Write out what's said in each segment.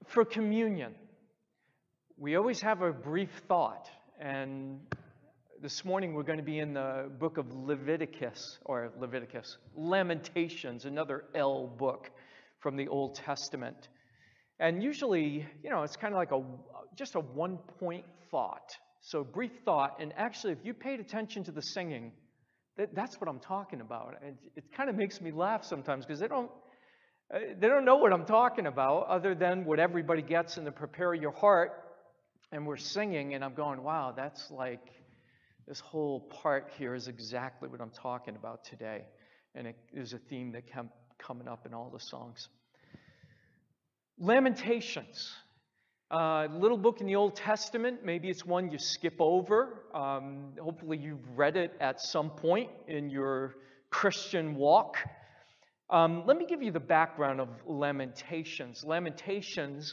For communion, we always have a brief thought, and this morning we're going to be in the book of Lamentations, another L book from the Old Testament. And usually, it's kind of like just a one-point thought. So brief thought, and actually, if you paid attention to the singing, that's what I'm talking about. And it kind of makes me laugh sometimes because they don't know what I'm talking about other than what everybody gets in the Prepare Your Heart. And we're singing, and I'm going, wow, that's like, this whole part here is exactly what I'm talking about today. And it is a theme that kept coming up in all the songs. Lamentations, a little book in the Old Testament. Maybe it's one you skip over. Hopefully you've read it at some point in your Christian walk. Let me give you the background of Lamentations. Lamentations,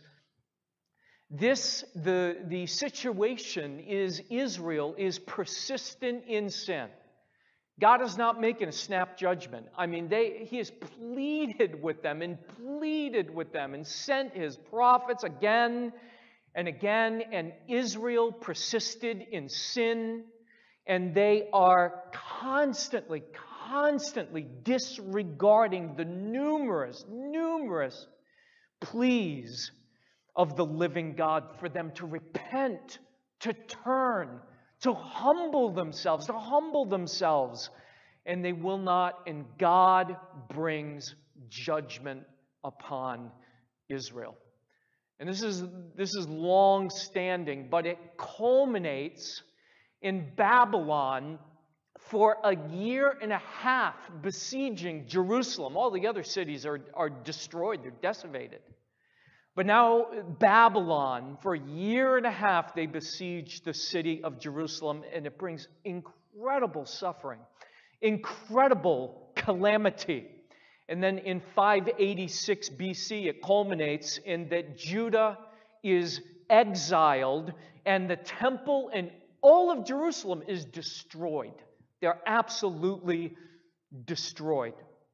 the situation is Israel is persistent in sin. God is not making a snap judgment. I mean, He has pleaded with them and sent His prophets again and again, and Israel persisted in sin, and they are constantly disregarding the numerous pleas of the living God for them to repent, to turn, to humble themselves, and they will not, and God brings judgment upon Israel. And this is long-standing, but it culminates in Babylon for a year and a half besieging Jerusalem. All the other cities are destroyed, they're decimated. But now Babylon, for a year and a half, they besieged the city of Jerusalem, and it brings incredible suffering, incredible calamity. And then in 586 BC, it culminates in that Judah is exiled, and the temple and all of Jerusalem is destroyed. They're absolutely destroyed.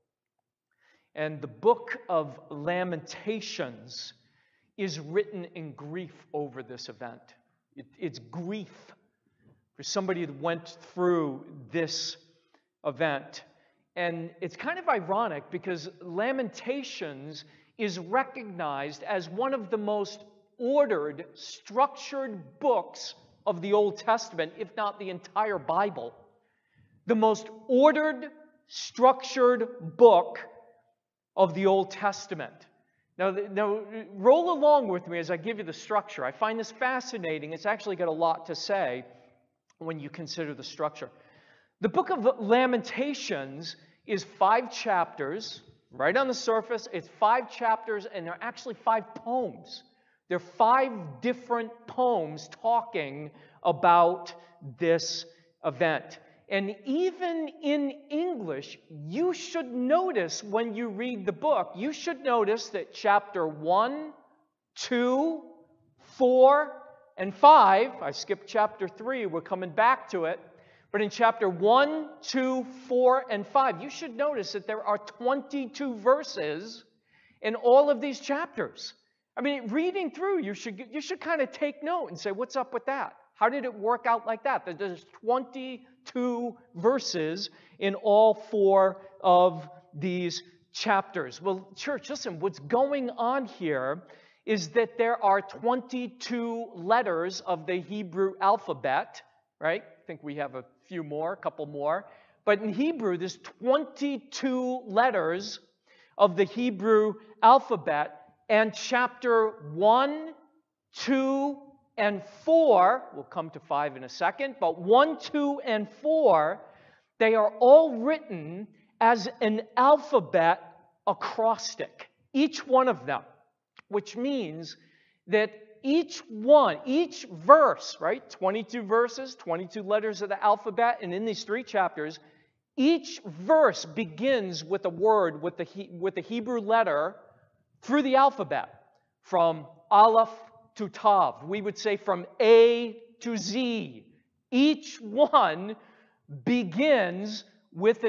And the book of Lamentations is written in grief over this event. It's grief for somebody that went through this event. And it's kind of ironic because Lamentations is recognized as one of the most ordered, structured books of the Old Testament, if not the entire Bible. The most ordered, structured book of the Old Testament. Now, roll along with me as I give you the structure. I find this fascinating. It's actually got a lot to say when you consider the structure. The book of Lamentations is 5 chapters. Right on the surface, it's 5 chapters, and they're actually 5 poems. They're 5 different poems talking about this event. And even in English, you should notice when you read the book, you should notice that chapter 1, 2, 4, and 5, I skipped chapter 3, we're coming back to it, but in chapter 1, 2, 4, and 5, you should notice that there are 22 verses in all of these chapters. I mean, reading through, you should kind of take note and say, what's up with that? How did it work out like that? There's 22 verses in all 4 of these chapters. Well, church, listen, what's going on here is that there are 22 letters of the Hebrew alphabet, right? I think we have a couple more. But in Hebrew, there's 22 letters of the Hebrew alphabet, and chapter 1, 2, and 4, we'll come to 5 in a second, but 1, 2, and 4, they are all written as an alphabet acrostic, each one of them, which means that each verse, right, 22 verses, 22 letters of the alphabet, and in these 3 chapters, each verse begins with a word with the Hebrew letter through the alphabet, from Aleph to Tav. We would say from A to Z. Each one begins with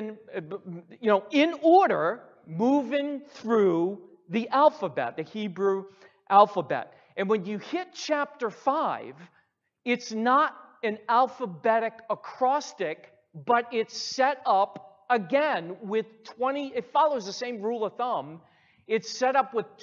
in order, moving through the alphabet, the Hebrew alphabet. And when you hit chapter 5, it's not an alphabetic acrostic, but it's set up again with 20, it follows the same rule of thumb. It's set up with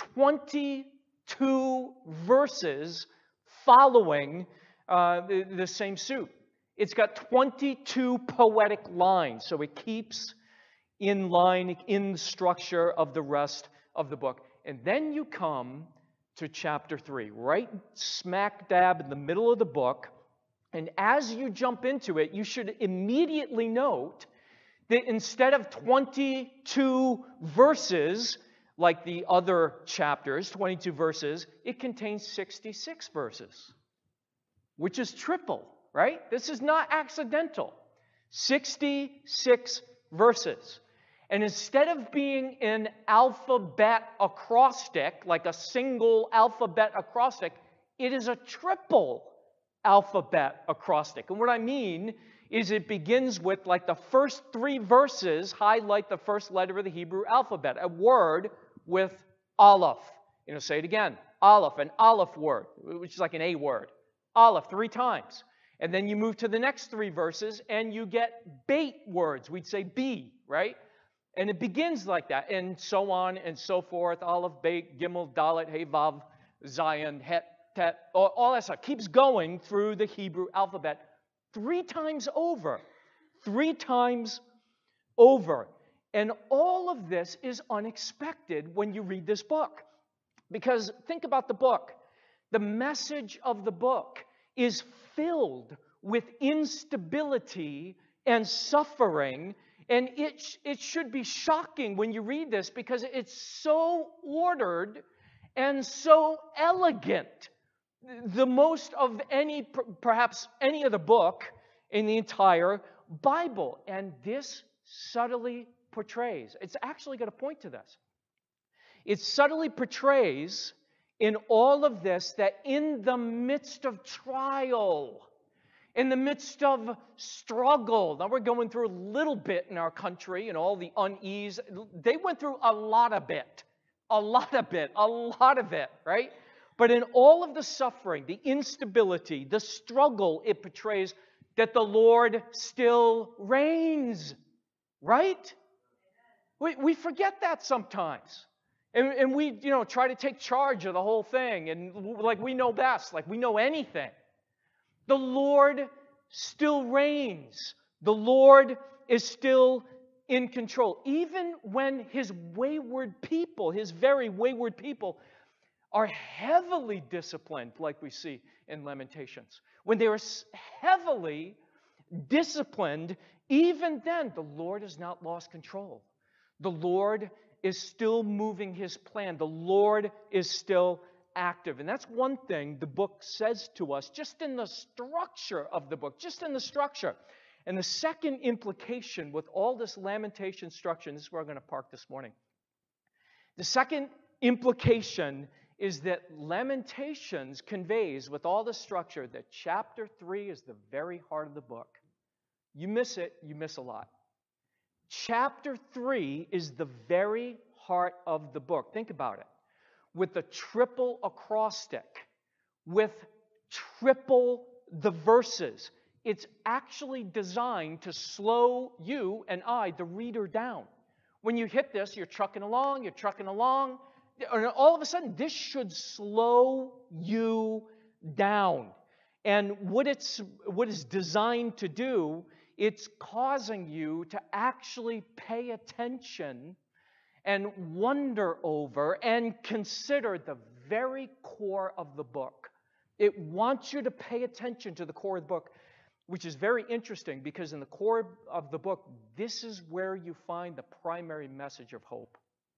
22 verses following the same suit. It's got 22 poetic lines, so it keeps in line in the structure of the rest of the book. And then you come to chapter 3, right smack dab in the middle of the book. And as you jump into it, you should immediately note that instead of 22 verses, like the other chapters, 22 verses, it contains 66 verses, which is triple, right? This is not accidental. 66 verses. And instead of being an alphabet acrostic, like a single alphabet acrostic, it is a triple alphabet acrostic. And what I mean is it begins with, like, the first 3 verses highlight the first letter of the Hebrew alphabet, a word with aleph. Say it again. Aleph, an aleph word, which is like an A word. Aleph 3 times. And then you move to the next 3 verses and you get bait words. We'd say B, right? And it begins like that, and so on and so forth. Aleph, Beit, Gimel, Dalet, Hey, Vav, Zion, Het, Tet, all that stuff keeps going through the Hebrew alphabet 3 times over. 3 times over. And all of this is unexpected when you read this book. Because think about the book. The message of the book is filled with instability and suffering. And it should be shocking when you read this because it's so ordered and so elegant. The most of any, perhaps any other book in the entire Bible. And this subtly portrays, it's actually going to point to this. It subtly portrays in all of this that in the midst of trial, in the midst of struggle, now we're going through a little bit in our country and all the unease. They went through a lot of it, right? But in all of the suffering, the instability, the struggle, it portrays that the Lord still reigns, right? We forget that sometimes. And we, try to take charge of the whole thing and like we know best, like we know anything. The Lord still reigns. The Lord is still in control. Even when His wayward people, His very wayward people, are heavily disciplined, like we see in Lamentations. When they are heavily disciplined, even then, the Lord has not lost control. The Lord is still moving His plan. The Lord is still active. And that's one thing the book says to us, just in the structure of the book, just in the structure. And the second implication with all this Lamentation structure, and this is where I'm going to park this morning. The second implication is that Lamentations conveys with all the structure that chapter 3 is the very heart of the book. You miss it, you miss a lot. Chapter 3 is the very heart of the book. Think about it. With the triple acrostic, with triple the verses, it's actually designed to slow you and I, the reader, down. When you hit this, you're trucking along, and all of a sudden, this should slow you down. And what it's designed to do, it's causing you to actually pay attention and wonder over and consider the very core of the book. It wants you to pay attention to the core of the book, which is very interesting because in the core of the book, this is where you find the primary message of hope.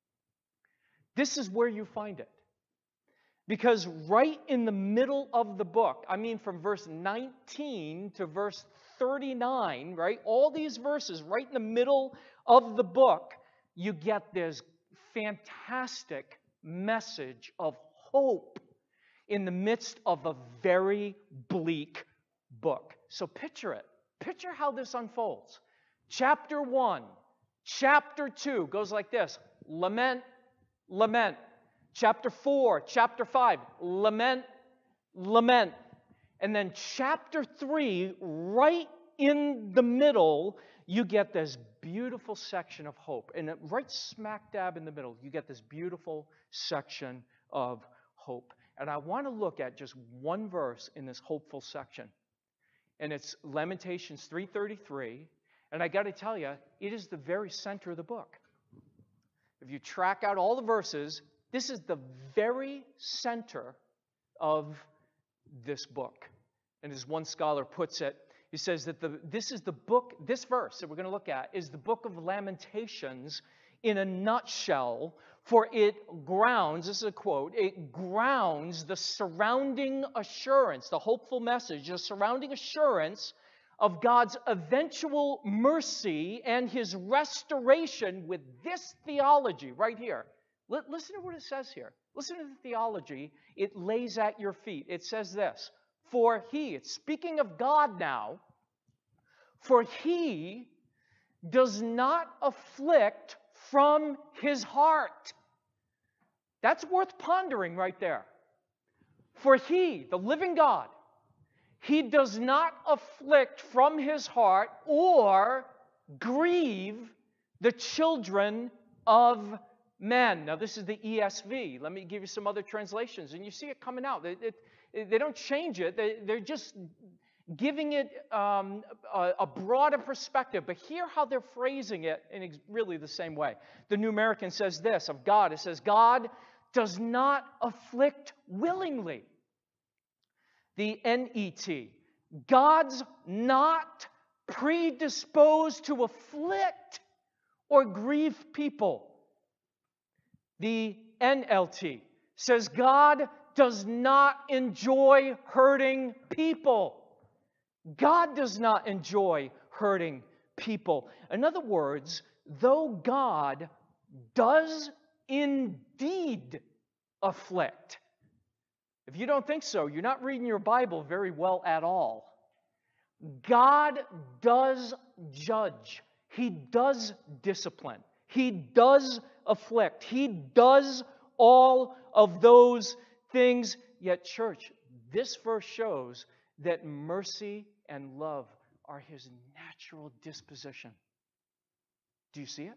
This is where you find it. Because right in the middle of the book, I mean from verse 19 to verse 39, right? All these verses right in the middle of the book, you get this fantastic message of hope in the midst of a very bleak book. So picture it. Picture how this unfolds. Chapter 1, chapter 2 goes like this. Lament, lament. Chapter 4, chapter 5, lament, lament. And then chapter 3, right in the middle, you get this beautiful section of hope. And right smack dab in the middle, you get this beautiful section of hope. And I want to look at just one verse in this hopeful section. And it's Lamentations 3:33. And I got to tell you, it is the very center of the book. If you track out all the verses, this is the very center of this book. And as one scholar puts it, he says that this verse that we're going to look at is the book of Lamentations in a nutshell, for it grounds, this is a quote, it grounds the surrounding assurance, the hopeful message, the surrounding assurance of God's eventual mercy and his restoration with this theology right here. Listen to what it says here. Listen to the theology it lays at your feet. It says this, for he, it's speaking of God now, for he does not afflict from his heart. That's worth pondering right there. For he, the living God, he does not afflict from his heart or grieve the children of men. Now, this is the ESV. Let me give you some other translations. And you see it coming out. They don't change it. They're just giving it a broader perspective. But hear how they're phrasing it in really the same way. The New American says this of God. It says, God does not afflict willingly. The NET, God's not predisposed to afflict or grieve people. The NLT says God does not enjoy hurting people. God does not enjoy hurting people. In other words, though God does indeed afflict. If you don't think so, you're not reading your Bible very well at all. God does judge. He does discipline. He does afflict. He does all of those things. Yet, church, this verse shows that mercy and love are his natural disposition. Do you see it?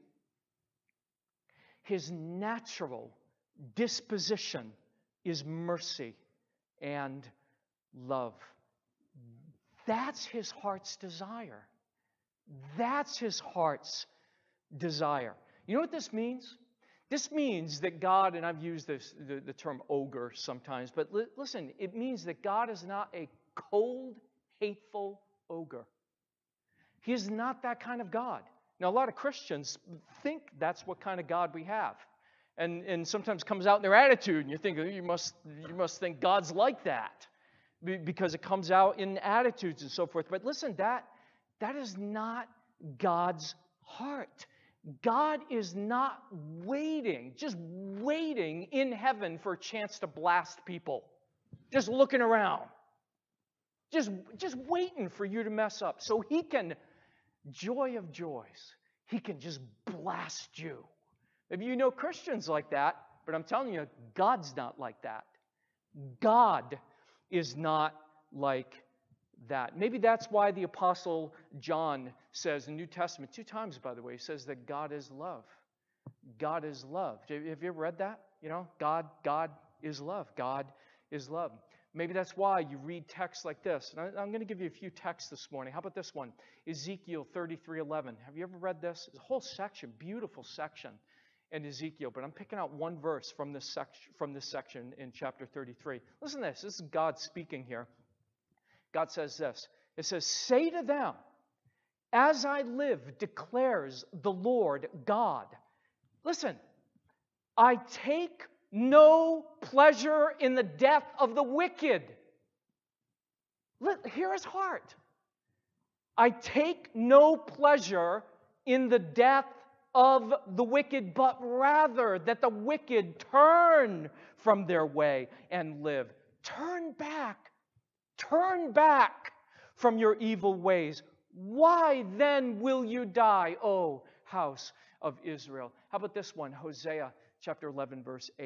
His natural disposition is mercy and love. That's his heart's desire. That's his heart's desire. You know what this means? This means that God, and I've used this, the term ogre sometimes, but listen, it means that God is not a cold, hateful ogre. He is not that kind of God. Now, a lot of Christians think that's what kind of God we have. And sometimes comes out in their attitude, and you think, you must think God's like that, because it comes out in attitudes and so forth. But listen, that is not God's heart. God is not just waiting in heaven for a chance to blast people. Just looking around. Just waiting for you to mess up. So he can, joy of joys, he can just blast you. Maybe you know Christians like that, but I'm telling you, God's not like that. God is not like that. Maybe that's why the Apostle John says in the New Testament, 2 times, by the way, he says that God is love. God is love. Have you ever read that? You know, God is love. God is love. Maybe that's why you read texts like this. And I'm going to give you a few texts this morning. How about this one? Ezekiel 33:11. Have you ever read this? It's a whole section, beautiful section in Ezekiel. But I'm picking out one verse from this section in chapter 33. Listen to this. This is God speaking here. God says this. It says, say to them, as I live, declares the Lord God. Listen, I take no pleasure in the death of the wicked. Hear his heart. I take no pleasure in the death of the wicked, but rather that the wicked turn from their way and live. Turn back from your evil ways. Why then will you die, O house of Israel? How about this one? Hosea chapter 11, verse 8.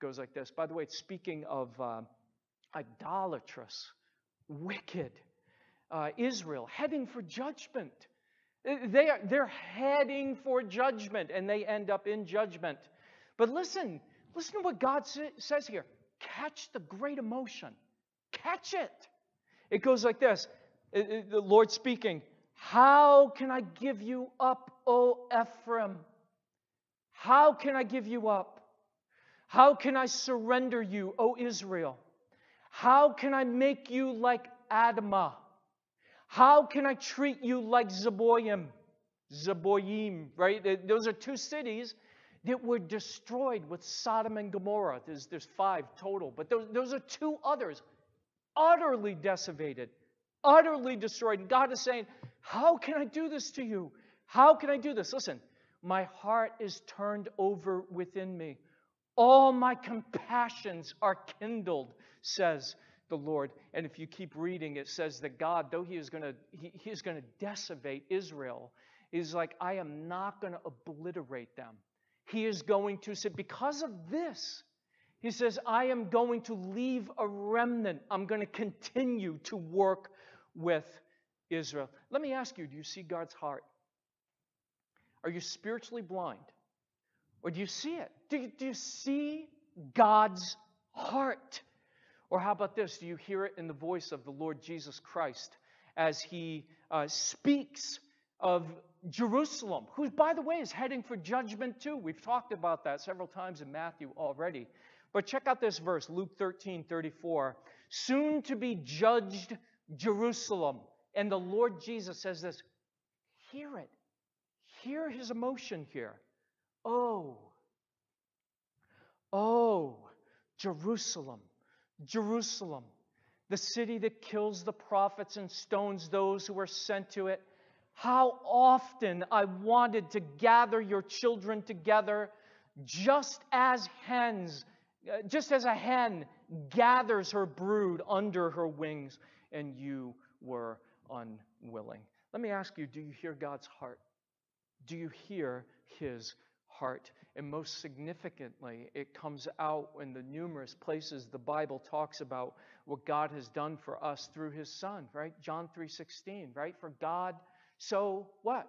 goes like this. By the way, it's speaking of idolatrous, wicked Israel heading for judgment. They're heading for judgment, and they end up in judgment. But listen to what God says here. Catch the great emotion. Catch it. It goes like this. The Lord speaking, how can I give you up, O Ephraim? How can I give you up? How can I surrender you, O Israel? How can I make you like Admah? How can I treat you like Zeboim, right? Those are two cities that were destroyed with Sodom and Gomorrah. There's 5 total, but those are 2 others, utterly decimated, utterly destroyed. And God is saying, how can I do this to you? How can I do this? Listen, my heart is turned over within me. All my compassions are kindled, says the Lord. And if you keep reading, it says that God, though He is going to decimate Israel, is like, I am not going to obliterate them. He is going to say, because of this, He says, I am going to leave a remnant. I'm going to continue to work with Israel. Let me ask you, do you see God's heart? Are you spiritually blind? Or do you see it? Do you see God's heart? Or how about this? Do you hear it in the voice of the Lord Jesus Christ as He speaks of Jerusalem, who, by the way, is heading for judgment too? We've talked about that several times in Matthew already. But check out this verse, Luke 13:34. Soon to be judged Jerusalem. And the Lord Jesus says this. Hear it. Hear His emotion here. Oh, Jerusalem, Jerusalem, the city that kills the prophets and stones those who are sent to it. How often I wanted to gather your children together, just as a hen gathers her brood under her wings, and you were unwilling. Let me ask you, do you hear God's heart? Do you hear His heart? And most significantly, it comes out in the numerous places the Bible talks about what God has done for us through His Son, right? John 3:16, right? For God so what?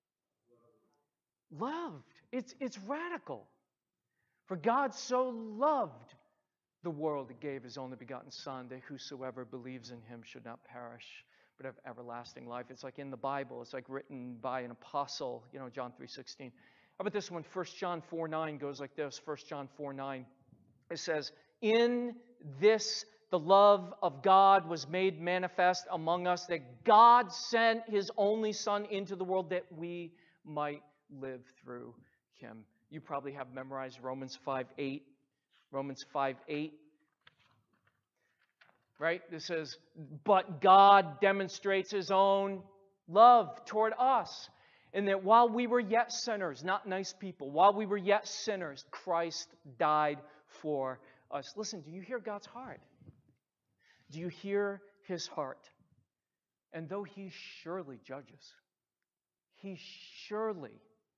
Loved. It's radical. For God so loved the world that gave His only begotten Son, that whosoever believes in Him should not perish, but have everlasting life. It's like in the Bible. It's like written by an apostle, John 3:16. How about this one? 1 John 4:9 goes like this. 1 John 4:9. It says, in this the love of God was made manifest among us, that God sent His only Son into the world that we might live through Him. You probably have memorized Romans 5:8. Romans 5:8. Right? This says, but God demonstrates His own love toward us, in that while we were yet sinners, not nice people, while we were yet sinners, Christ died for us. Listen, do you hear God's heart? Do you hear His heart? And though He surely judges, He surely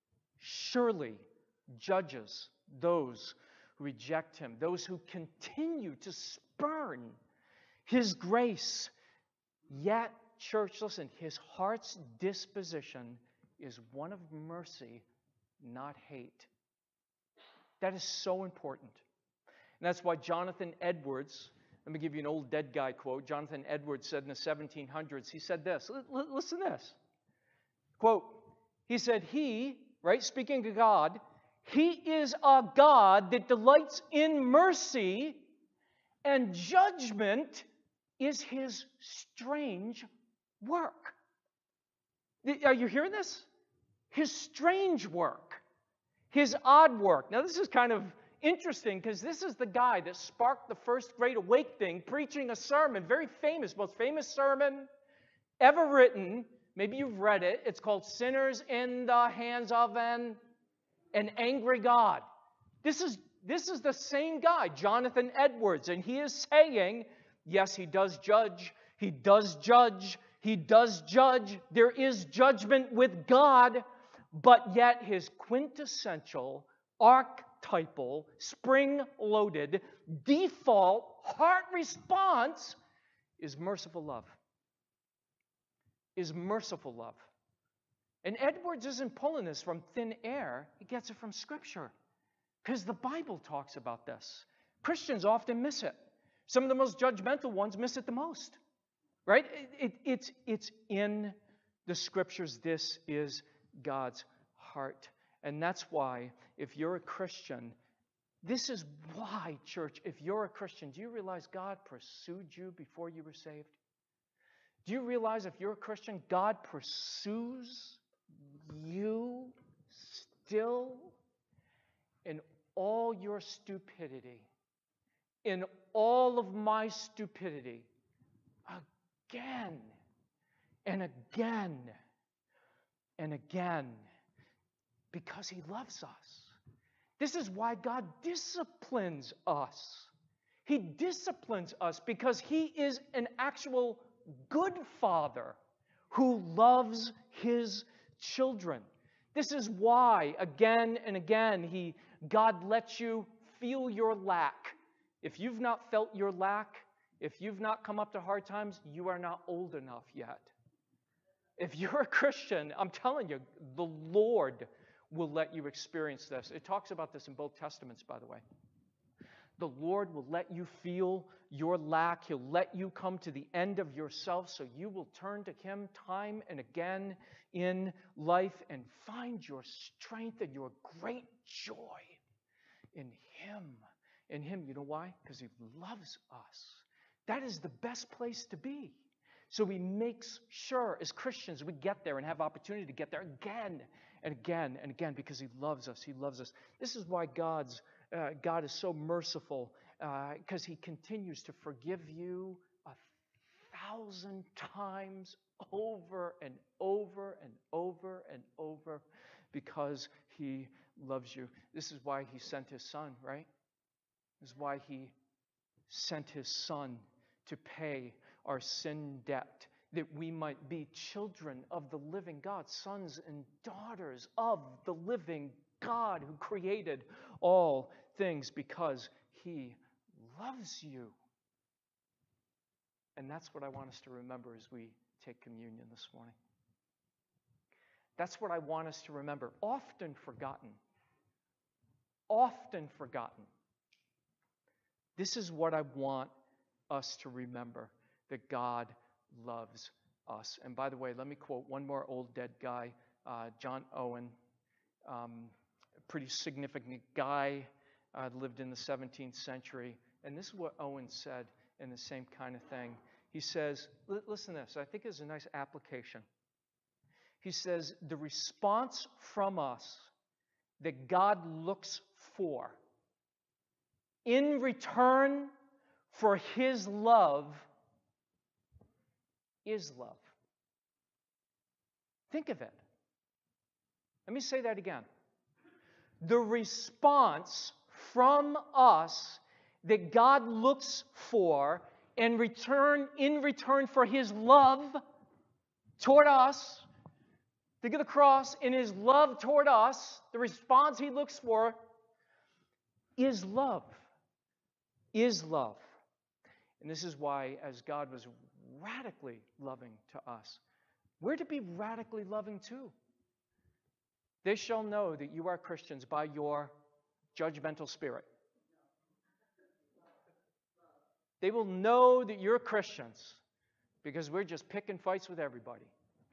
judges those who reject Him, those who continue to spurn His grace. Yet, church, listen, His heart's disposition is one of mercy, not hate. That is so important. And that's why Jonathan Edwards, let me give you an old dead guy quote. Jonathan Edwards said in the 1700s, he said this. Listen to this. Quote, he said, He, right, speaking to God, He is a God that delights in mercy, and judgment is His strange work. Are you hearing this? His strange work. His odd work. Now, this is kind of interesting because this is the guy that sparked the first Great Awakening, preaching a sermon, very famous, most famous sermon ever written. Maybe you've read it. It's called Sinners in the Hands of an Angry God. This is the same guy, Jonathan Edwards, and he is saying, yes, He does judge. He does judge. He does judge. There is judgment with God, but yet His quintessential, archetypal, spring-loaded, default heart response is merciful love. Is merciful love. And Edwards isn't pulling this from thin air. He gets it from Scripture. Because the Bible talks about this. Christians often miss it. Some of the most judgmental ones miss it the most. Right? It's in the Scriptures. This is God's heart. And that's why, if you're a Christian, this is why, church, if you're a Christian, do you realize God pursued you before you were saved? Do you realize if you're a Christian, God pursues you still in all your stupidity, in all of my stupidity, again and again and again, because He loves us. This is why God disciplines us. He disciplines us because He is an actual good Father who loves His children. This is why, again and again, God lets you feel your lack. If you've not felt your lack, if you've not come up to hard times, you are not old enough yet. If you're a Christian, I'm telling you, the Lord will let you experience this. It talks about this in both Testaments, by the way. The Lord will let you feel your lack. He'll let you come to the end of yourself so you will turn to Him time and again in life and find your strength and your great joy in Him. In Him, you know why? Because He loves us. That is the best place to be. So He makes sure, as Christians, we get there and have opportunity to get there again and again and again because He loves us. He loves us. This is why God is so merciful, because He continues to forgive you 1,000 times over and over and over and over because He loves you. This is why He sent His Son, right? This is why He sent His Son to pay our sin debt, that we might be children of the living God, sons and daughters of the living God who created all things, because He loves you. And that's what I want us to remember as we take communion this morning. That's what I want us to remember. Often forgotten. Often forgotten. This is what I want us to remember, that God loves us. And by the way, let me quote one more old dead guy, John Owen, a pretty significant guy, lived in the 17th century. And this is what Owen said in the same kind of thing. He says, listen to this, I think it's a nice application. He says, the response from us that God looks for in return for His love is love. Think of it. Let me say that again. The response from us that God looks for in return for His love toward us, think of the cross, in His love toward us, the response He looks for is love. Is love. And this is why, as God was radically loving to us, we're to be radically loving too. They shall know that you are Christians by your judgmental spirit. They will know that you're Christians because we're just picking fights with everybody.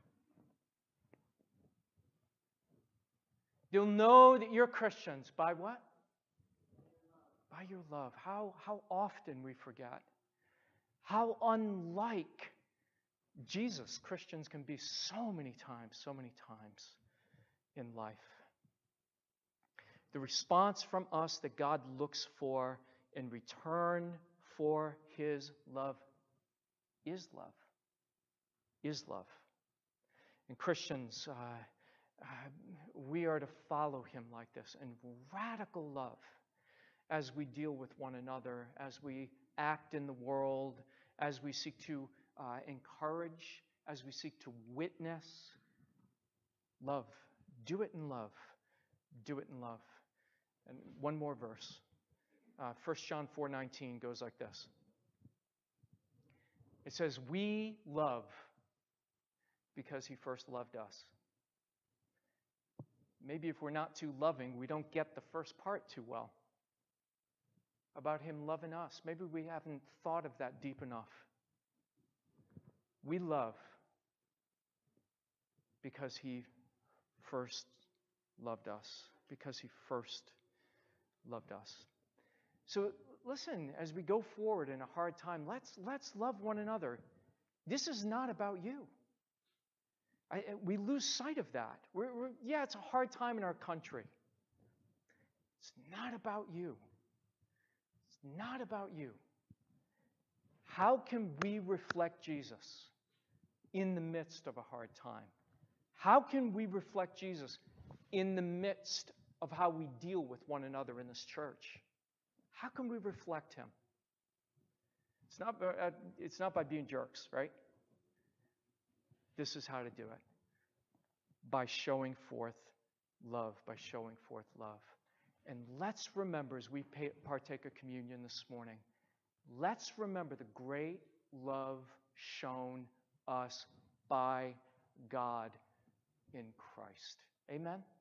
They'll know that you're Christians by what? By your love. How often we forget. How unlike Jesus Christians can be so many times in life. The response from us that God looks for in return for His love is love. Is love. And Christians, we are to follow Him like this in radical love as we deal with one another, as we act in the world, as we seek to encourage, as we seek to witness. Love. Do it in love. Do it in love. And one more verse. 1 John 4:19 goes like this. It says, "We love because he first loved us." Maybe if we're not too loving, we don't get the first part too well about him loving us. Maybe we haven't thought of that deep enough. We love because he first loved us. Because he first loved us. So listen, as we go forward in a hard time, let's love one another. This is not about you. We lose sight of that. Yeah, it's a hard time in our country. It's not about you. It's not about you. How can we reflect Jesus in the midst of a hard time? How can we reflect Jesus in the midst of how we deal with one another in this church? How can we reflect him? It's not by being jerks, right? This is how to do it. By showing forth love. By showing forth love. And let's remember, as we partake of communion this morning, let's remember the great love shown us by God in Christ. Amen?